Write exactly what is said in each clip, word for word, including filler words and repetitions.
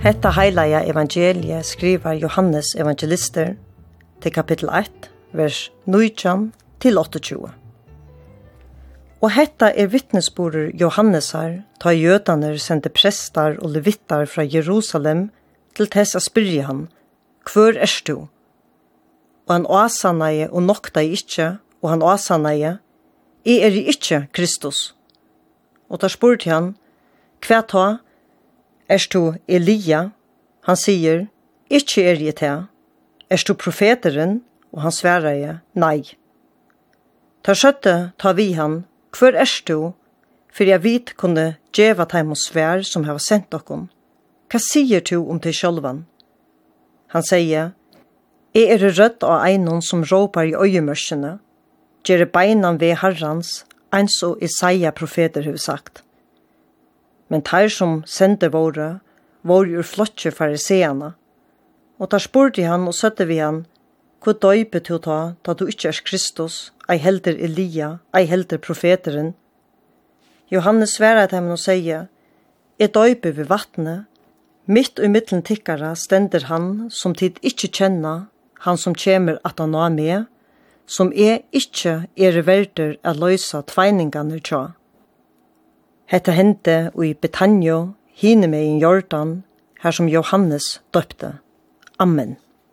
Hetta heilaja evangeliet skriver Johannes evangelister til kapittel ett, vers nitton til tjugoåtta. Og hetta er vittnesborder Johannesar, ta jødaner sendte prestar og levittar fra Jerusalem til tess a spyrja han, «Hvor er du?» Og han åsannaie og nokta ikkje, og han åsannaie, «Jeg er ikkje Kristus». Og der spurte han, «Hva ta? Er du Elia?» Han sier, «Ikkje er jeg ta. Er du profeteren?» Og han sverar, «Nei». Ta skjøtte ta vi han, «Hvor er du?» For jeg vet kunne djeva teim og svær som har sendt okkom. Hva sier du om til sjølvan? Han sier, «Jeg er rødt av einon som råpar i øyemørsene, gjere beinan ved herrans, eins og Isaiah profeter har sagt. Men tar som sendte våre, var jo flotje fariseana, og der spurte han og søtte vi han, «Hvor døype du ta, da du ikke er Kristus, ei helder Elia, ei helder profeteren?» Johannes sverar til ham og sier, «Jeg døype ved vattnet, mitt og mittlen tikkara stender han som tid ikke kjenna, han som kjemer at han er med, som er ikke er verder å løse tveiningene tja. Hette hendte i Betanjo, hine med i Jordan, her som Johannes døpte. Amen.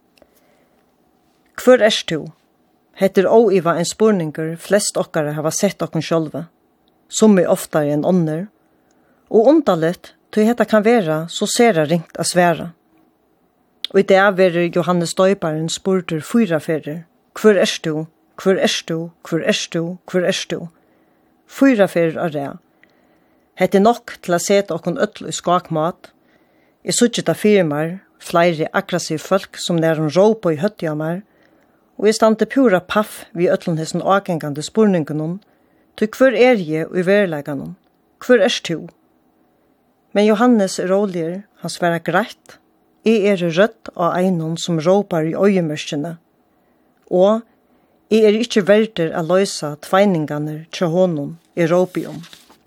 Hvor er du? Heter å i var en spurninger flest okkare har sett okken sjølve, som er oftere enn ånder, og underligt, til dette kan være så ser det ringt å svære. Og i det er Johannes døyparen spurter fyra ferer, «Hvor er du? Hvor er du? Hvor er du? Hvor er du?» Fyra ferer av det. Hette nok til å sette okken øtlo i skakmat. Jeg suttet av firmaer, flere aggressive folk som nær hun råp i høttjammer, og jeg stande pura paff vid øtlunhesen avgengande spurningen, til hvor er jeg i verleggene? Hvor er du? Men Johannes er roligere, han svarer greit. Jeg er rødt av einon som råpar i øyemørskene, og jeg er ikke verder å løse tveiningene til honom i råpium.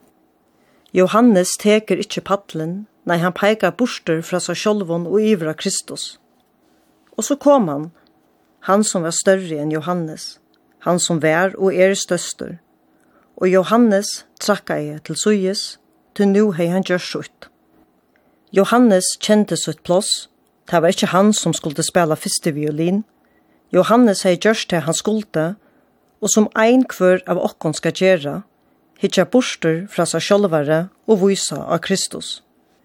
Johannes teker ikke paddelen, nei han peikar borster fra seg sjølvån og ivra Kristus. Og så kom han, han som var større enn Johannes, han som var og er størster. Og Johannes trakka jeg til Suyes, til nu hei han gjør slutt. Johannes kjente sitt plås, det var ikke han som skulle spela første violin. Johannes hei gjørst det han skulle, og som ein kvør av okkon skal gjøre, hitja borster fra seg sjølvare og vysa av Kristus.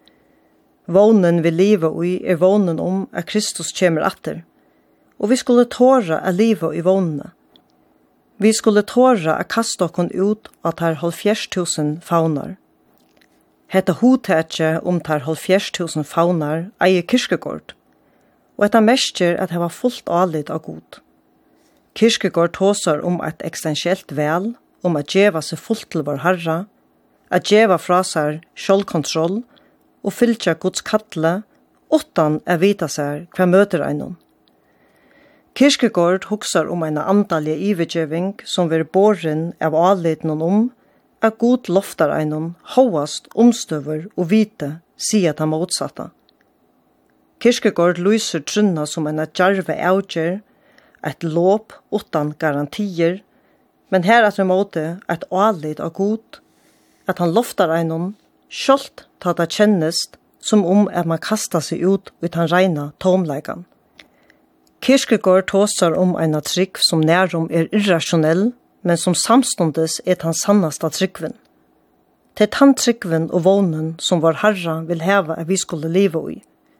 Vånen vi livet i er vånen om at Kristus kommer atter, og vi skulle tåre av livet i vånene. Vi skulle tåre å kaste okkon ut av tar halvfjerds tusen faunar. Hetta hotetja om tar halvfjerds tusen faunar eier Kirkegård, og etta mestjer at det var fullt alit av god. Kirkegård tåsar om et eksistensielt vel, om at djeva seg fullt til vår herra, at djeva fra seg sjølkontroll og fylltja Guds kattle, utan å vita seg hva møter einon. Kirkegård huksar om en andalige ivergjøving som vil båren av avledningen om at god loftar einon hovast omstøver og vite sier at han motsatta. Kirkegård lyser trunna som en djarve avgjør, et låp utan garantier, men her er det måte et avled av god, at han loftar einon skjølt ta det kjennest som om at man kastar seg ut ut han reina tomleikan. Kirkegård tåsar om en trygg som nærum er irrasjonell, men som samstundes er han sannasta tryggven. Det er han tryggven og vånen som vår herra vil heva at vi skulle leve i.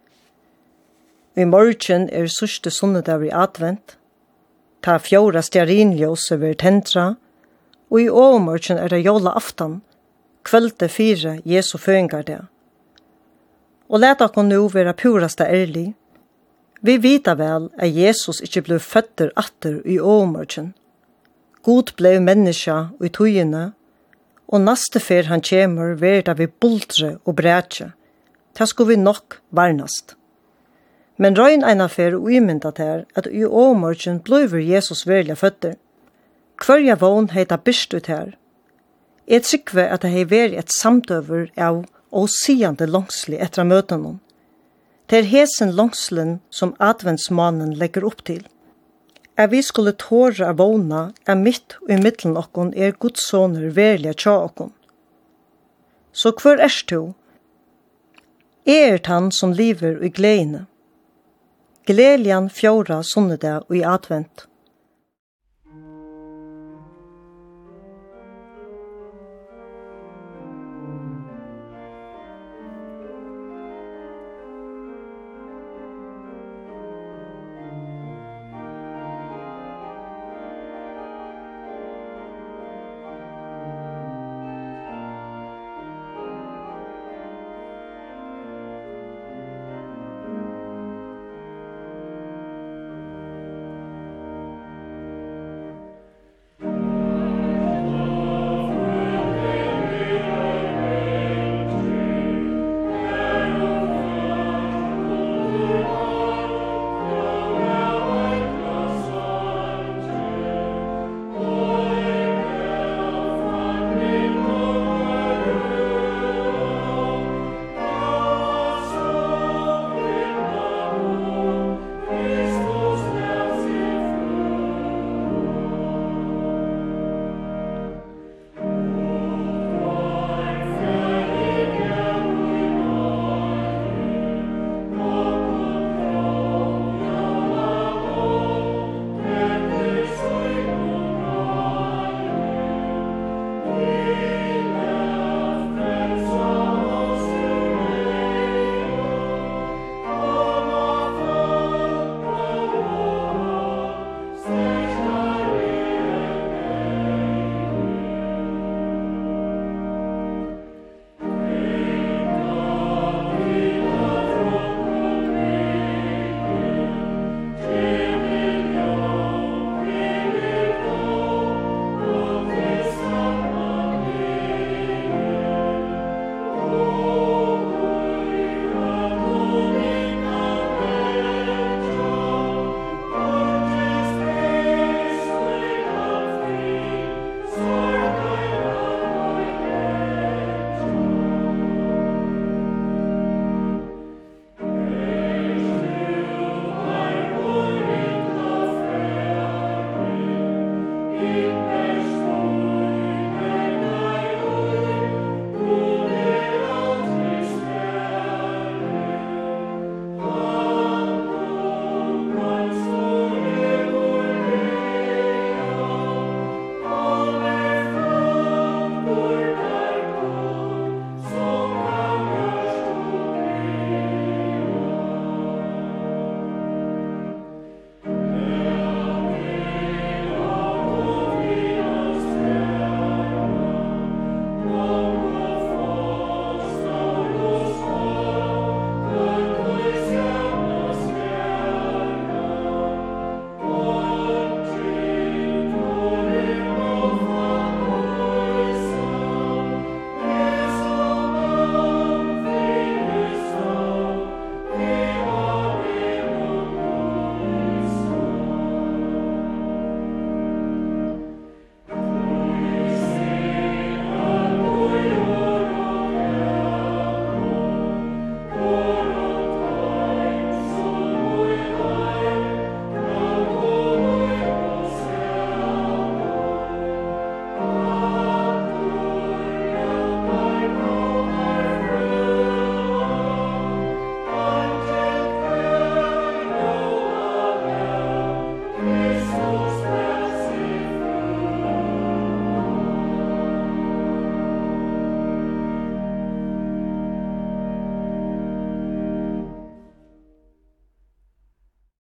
I morgen er sørste sunnedag i advent, ta fjóra stjarinljøse ved tentra, og i overmorgen er det jola aftan, kvölde fire Jesu føyngar det. Og let okkur nu vera purasta ærlig. Vi vita vel at Jesus ikkje blev føtter atter i overmorgen. God blev menneska i tøyene, og neste fer han kjemur verda vi bultre og brætje. Ta sko vi nok varnast. Men røyn eina fer og umynda ter at i overmorgen bliver Jesus verlige føtter. Hverja vogn heita byrst ut her. Jeg tryggve at det hei vært et samtøver av og siande langslig etter møtene. Det er hesen langslen som adventsmanen legger opp til. Er vi skulle tåre av vågna, er mitt og i middelen okkon er Guds soner verlige tja okkon. Så hver erst du? Er er han som lever i gledene. Gledelian fjóra sunnedag og i advent.